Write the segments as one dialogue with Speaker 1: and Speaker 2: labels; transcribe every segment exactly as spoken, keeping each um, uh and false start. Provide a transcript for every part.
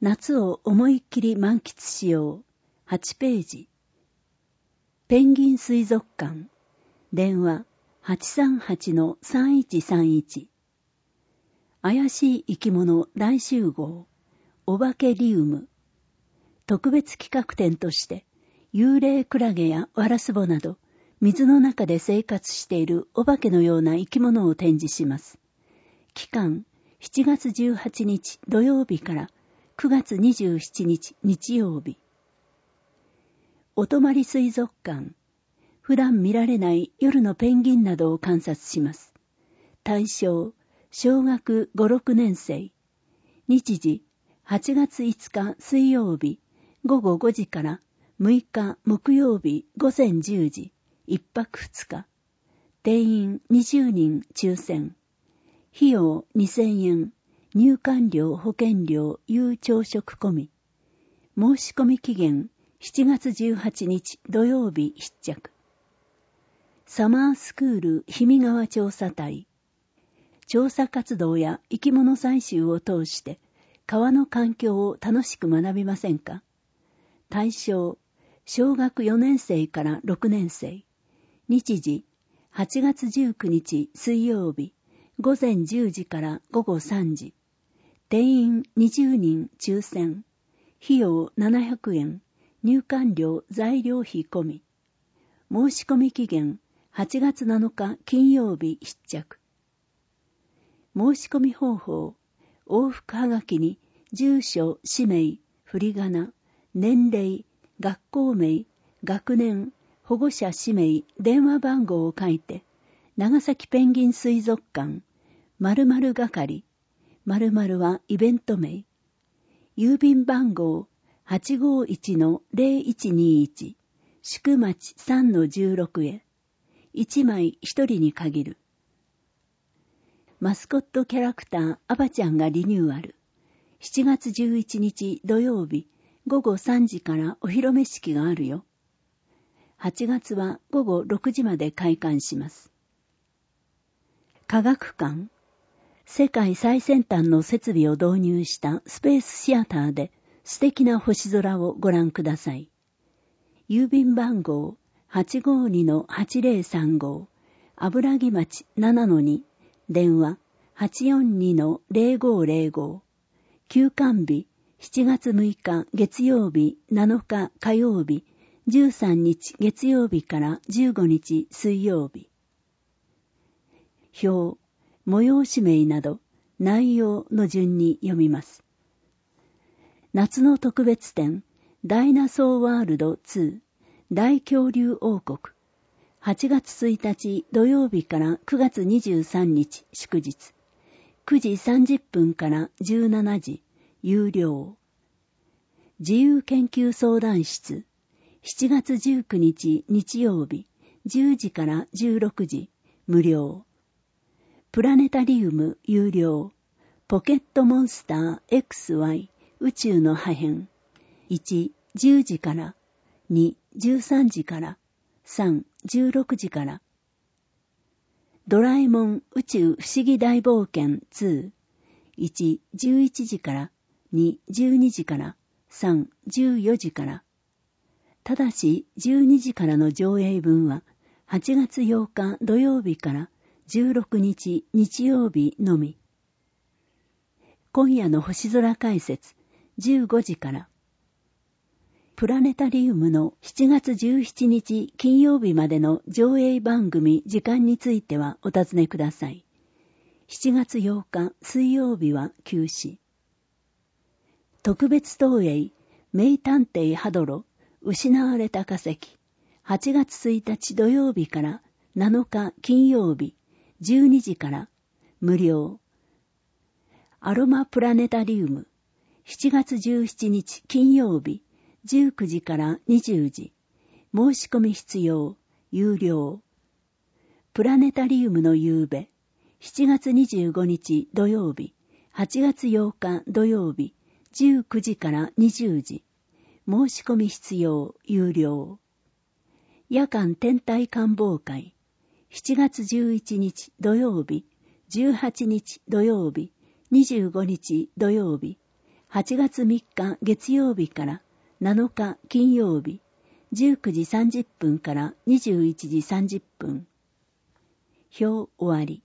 Speaker 1: 夏を思いっきり満喫しよう。はちページ。ペンギン水族館。電話 はちさんはちのさんいちさんいち。怪しい生き物大集合。お化けリウム。特別企画展として、幽霊クラゲやワラスボなど、水の中で生活しているお化けのような生き物を展示します。期間、しちがつじゅうはちにち土曜日からくがつにじゅうしちにち日曜日。お泊まり水族館。普段見られない夜のペンギンなどを観察します。対象、小学ご、ろくねんせい。日時、はちがついつか水曜日、ごごごじからむいか木曜日ごぜんじゅうじ、いっぱくふつか。定員にじゅうにん抽選。費用にせんえん。入館料、保険料、有朝食込み。申し込み期限しちがつじゅうはちにち土曜日必着。サマースクール氷見川調査隊。調査活動や生き物採集を通して川の環境を楽しく学びませんか？対象、小学よねんせいからろくねんせい。日時、はちがつじゅうくにち水曜日、ごぜんじゅうじからごごさんじ。定員にじゅうにん抽選。費用ななひゃくえん。入館料材料費込み。申し込み期限はちがつなのか金曜日必着。申し込み方法。往復はがきに住所、氏名、振り仮名、年齢、学校名、学年、保護者氏名、電話番号を書いて、長崎ペンギン水族館、〇〇係、〇〇はイベント名、郵便番号 はちごいちのぜろいちにいち、宿町 さんのじゅうろく へ、いちまいひとりに限る。マスコットキャラクターアバちゃんがリニューアル。しちがつじゅういちにち土曜日ごごさんじからお披露目式があるよ。はちがつはごごろくじまで開館します。科学館。世界最先端の設備を導入したスペースシアターで素敵な星空をご覧ください。郵便番号 はちごにのはちぜろさんご、油木町 ななのに、電話 はちよんにのぜろごぜろご。休館日しちがつむいか月曜日、なのか火曜日、じゅうさんにち月曜日からじゅうごにち水曜日。表、催し名など内容の順に読みます。夏の特別展、ダイナソーワールドに、大恐竜王国。はちがつついたち土曜日からくがつにじゅうさんにち祝日。くじさんじゅっぷんからじゅうしちじ、有料。自由研究相談室。しちがつじゅうくにち日曜日、じゅうじからじゅうろくじ、無料。プラネタリウム有料。ポケットモンスター エックスワイ 宇宙の破片。いち、じゅうじから。に、じゅうさんじから。さん、じゅうろくじから。ドラえもん宇宙不思議大冒険に。いち、じゅういちじから。に、じゅうにじから。さん、じゅうよじから。ただしじゅうにじからの上映分ははちがつようか土曜日からじゅうろくにち日曜日のみ。今夜の星空解説じゅうごじから。プラネタリウムのしちがつじゅうしちにち金曜日までの上映番組時間についてはお尋ねください。しちがつようか水曜日は休止。特別投影名探偵ハドロ失われた化石。はちがつついたち土曜日からなのか金曜日じゅうにじから無料。アロマプラネタリウムしちがつじゅうしちにち金曜日じゅうくじからにじゅうじ。申し込み必要。有料。プラネタリウムの夕べしちがつにじゅうごにち土曜日はちがつようか土曜日じゅうくじからにじゅうじ。申し込み必要。有料。夜間天体観望会しちがつじゅういちにち土曜日じゅうはちにち土曜日にじゅうごにち土曜日はちがつみっか月曜日からなのか金曜日、じゅうくじさんじゅっぷんからにじゅういちじさんじゅっぷん。表終わり。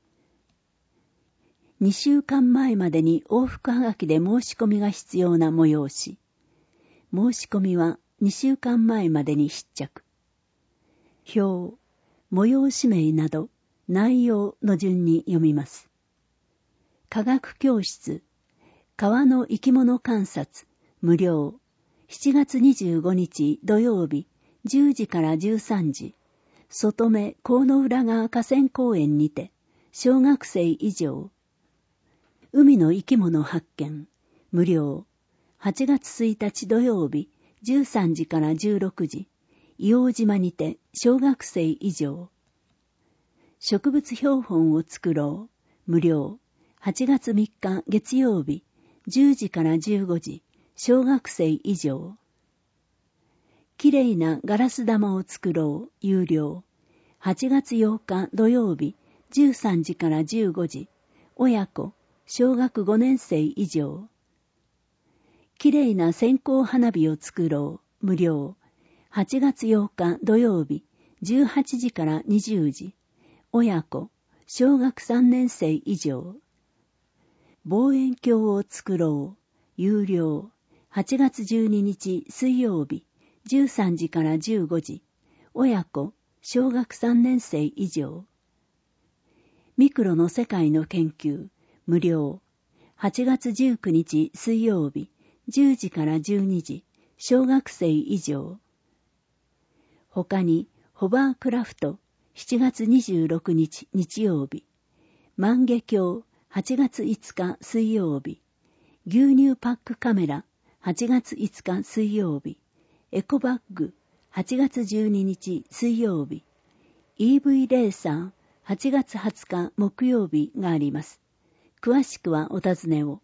Speaker 1: にしゅうかんまえまでに往復はがきで申し込みが必要な催し。申し込みはにしゅうかんまえまでに必着。表、催し名など内容の順に読みます。科学教室、川の生き物観察、無料。しちがつにじゅうごにち土曜日、じゅうじからじゅうさんじ。外目河野浦川河川公園にて、小学生以上。海の生き物発見、無料。はちがつついたち土曜日、じゅうさんじからじゅうろくじ。硫黄島にて、小学生以上。植物標本を作ろう、無料。はちがつみっか月曜日、じゅうじからじゅうごじ。小学生以上。きれいなガラス玉を作ろう、有料。はちがつようか土曜日、じゅうさんじからじゅうごじ。親子、小学ごねんせい以上。きれいな線香花火を作ろう、無料。はちがつようか土曜日、じゅうはちじからにじゅうじ。親子、小学さんねんせい以上。望遠鏡を作ろう、有料。はちがつじゅうににち水曜日、じゅうさんじからじゅうごじ。親子、小学さんねんせい以上。ミクロの世界の研究、無料。はちがつじゅうくにち水曜日、じゅうじからじゅうにじ。小学生以上。他に、ホバークラフト、しちがつにじゅうろくにち日曜日。万華鏡、はちがついつか水曜日。牛乳パックカメラ、はちがついつか水曜日。エコバッグ、はちがつじゅうににち水曜日。イーブイ レーサー、はちがつはつか木曜日があります。詳しくはお尋ねを。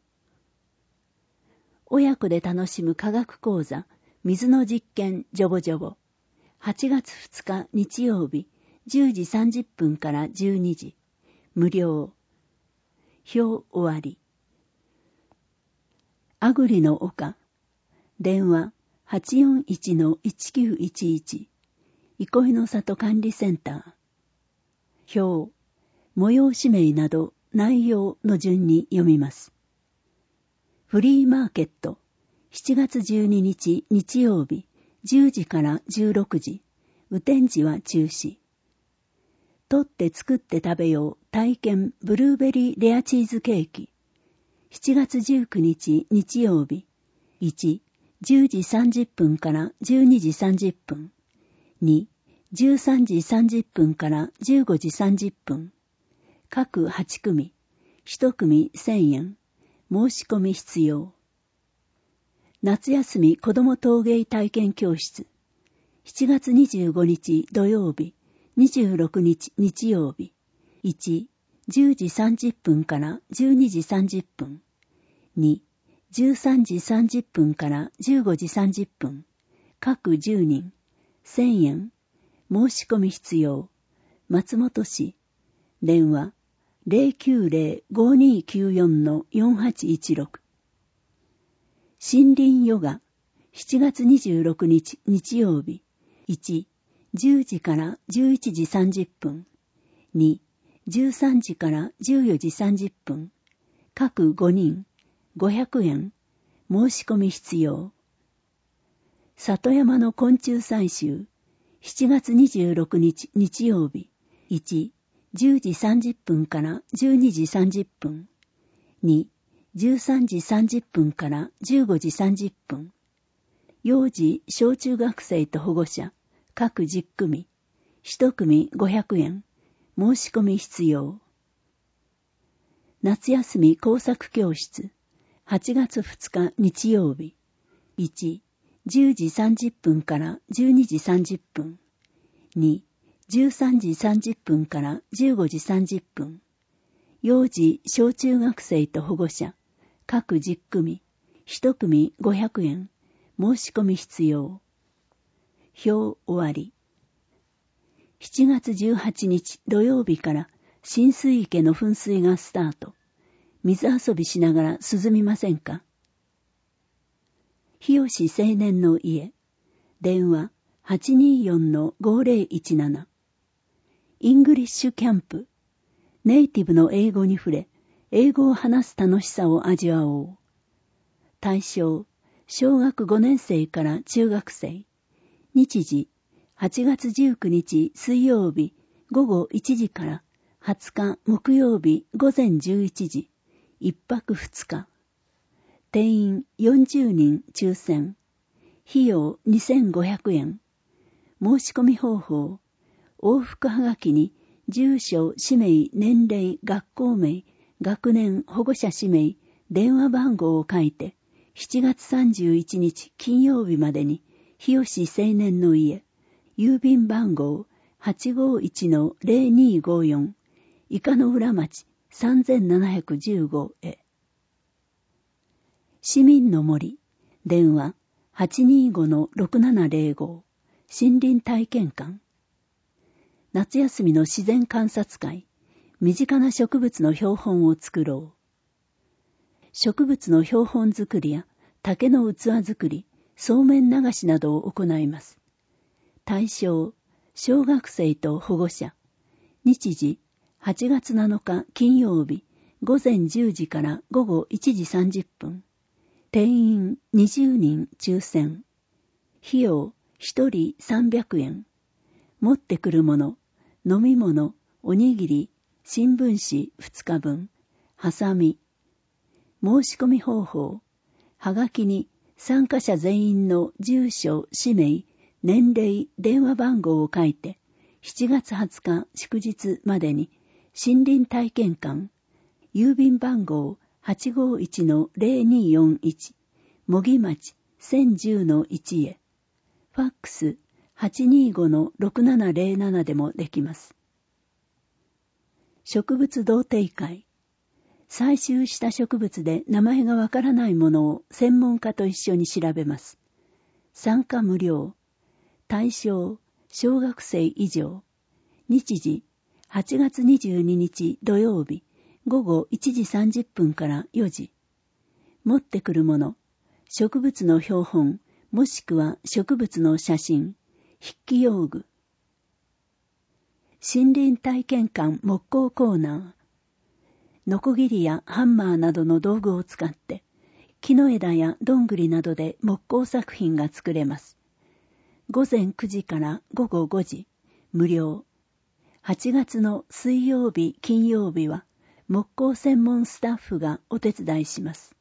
Speaker 1: 親子で楽しむ科学講座、水の実験ジョボジョボ。はちがつふつか日曜日、じゅうじさんじゅっぷんからじゅうにじ。無料。表終わり。あぐりの丘。電話 はちよんいちのいちきゅういちいち。憩いの里管理センター。表、催し名など内容の順に読みます。フリーマーケット。しちがつじゅうににち日曜日、じゅうじからじゅうろくじ。雨天時は中止。取って作って食べよう体験ブルーベリーレアチーズケーキ。しちがつじゅうくにち日曜日。いち、じゅうじさんじゅっぷんからじゅうにじさんじゅっぷん。に、じゅうさんじさんじゅっぷんからじゅうごじさんじゅっぷん。各はちくみ。いちくみせんえん。申し込み必要。夏休み子ども陶芸体験教室。しちがつにじゅうごにち土曜日。にじゅうろくにち日曜日。いち、じゅうじさんじゅっぷんからじゅうにじさんじゅっぷん。に、じゅうさんじさんじゅっぷんからじゅうごじさんじゅっぷん。各じゅうにん。せんえん。申し込み必要。松本市。電話 ゼロきゅうゼロ ごにきゅうよん よんはちいちろく。森林ヨガ。しちがつにじゅうろくにち日曜日。いち、じゅうじからじゅういちじさんじゅっぷん。に、じゅうさんじからじゅうよじさんじゅっぷん。各ごにん。ごひゃくえん。申し込み必要。里山の昆虫採集。しちがつにじゅうろくにち日曜日。いち、じゅうじさんじゅっぷんからじゅうにじさんじゅっぷん。に、じゅうさんじさんじゅっぷんからじゅうごじさんじゅっぷん。幼児小中学生と保護者。各じゅっくみ。いちくみごひゃくえん。申し込み必要。夏休み工作教室。はちがつふつか日曜日。いち、じゅうじさんじゅっぷんからじゅうにじさんじゅっぷん。に、じゅうさんじさんじゅっぷんからじゅうごじさんじゅっぷん。幼児小中学生と保護者。各じゅっくみ。いちくみごひゃくえん。申し込み必要。表終わり。しちがつじゅうはちにち土曜日から浸水池の噴水がスタート。水遊びしながら涼みませんか？ 日吉青年の家。電話 はちにーよんのごーぜろいちなな。イングリッシュキャンプ。ネイティブの英語に触れ、英語を話す楽しさを味わおう。対象、小学ごねん生から中学生。日時、はちがつじゅうくにち水曜日ごごいちじからはつか木曜日午前じゅういちじ。一泊二日。定員よんじゅうにん抽選。費用にせんごひゃくえん。申し込み方法。往復はがきに住所、氏名、年齢、学校名、学年、保護者氏名、電話番号を書いて、しちがつさんじゅういちにち金曜日までに、日吉青年の家、郵便番号 はちごいちのぜろにごよん、伊香の浦町さんぜんななひゃくじゅうごへ。市民の森、電話 はちにーごのろくななぜろご、森林体験館。夏休みの自然観察会、身近な植物の標本を作ろう。植物の標本作りや竹の器作り、そうめん流しなどを行います。対象、小学生と保護者。日時、はちがつなのか金曜日、ごぜんじゅうじからごごいちじさんじゅっぷん。定員にじゅうにん抽選。費用ひとりさんびゃくえん。持ってくるもの、飲み物、おにぎり、新聞紙ふつかぶん、ハサミ。申し込み方法。はがきに参加者全員の住所、氏名、年齢、電話番号を書いて、しちがつはつか祝日までに森林体験館、郵便番号 はちごいちのぜろによんいち、茂木町せんじゅうのいちへ、ファックス はちにーごのろくななぜろなな でもできます。植物同定会。採集した植物で名前がわからないものを専門家と一緒に調べます。参加無料。対象、小学生以上。日時、はちがつにじゅうににち土曜日、ごごいちじさんじゅっぷんからよじ。持ってくるもの、植物の標本、もしくは植物の写真、筆記用具。森林体験館木工コーナー。ノコギリやハンマーなどの道具を使って、木の枝やどんぐりなどで木工作品が作れます。ごぜんくじからごごごじ、無料。はちがつの水曜日、金曜日は木工専門スタッフがお手伝いします。